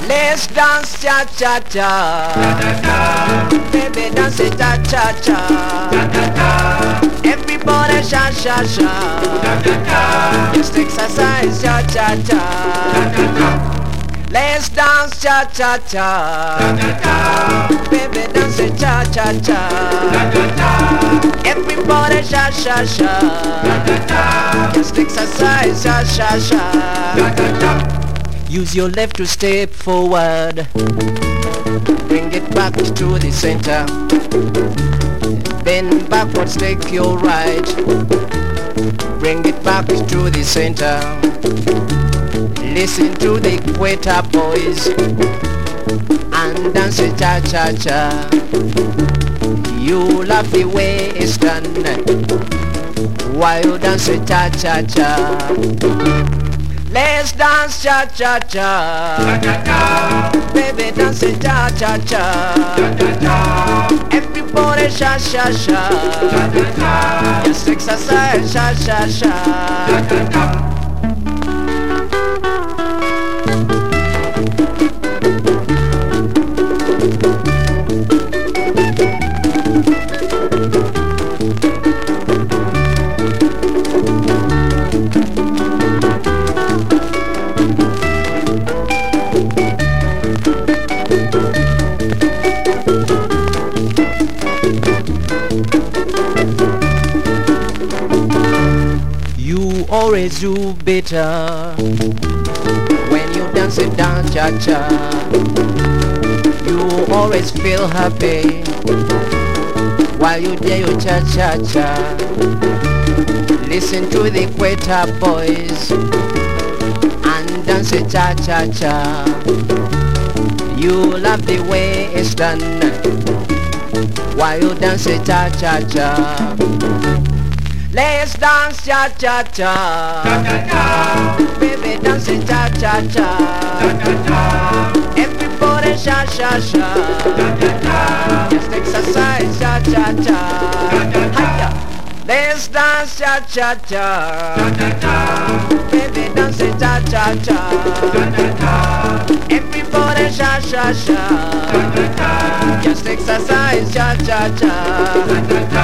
Let's dance cha-cha-cha. Baby dance it cha-cha-cha. Everybody sha-sha-sha. Just exercise cha-cha-cha. Let's dance cha-cha-cha. Baby dance it cha-cha-cha. Everybody sha-sha-sha. Just exercise cha-cha-cha. Use your left to step forward. Bring it back to the center. Then backwards take your right. Bring it back to the center. Listen to the Equator Boys and dance it cha-cha-cha. You love the way it's done while you dance it cha-cha-cha. Let's dance cha-cha-cha. Baby dance it cha-cha-cha. Everybody sha-sha-sha. Just exercise sha-sha-sha. You always do better when you dance it down cha-cha. You always feel happy while you do your cha-cha-cha. Listen to the Equator Boys and dance it cha-cha-cha. You love the way it's done while you dance it cha-cha-cha. Let's dance cha-cha-cha. Baby dance it cha-cha-cha. Everybody sha-sha-sha. Just exercise cha-cha-cha. Hiya. Let's dance cha-cha-cha. Baby dance it cha-cha-cha. Everybody sha-sha-sha. Just exercise cha-cha-cha.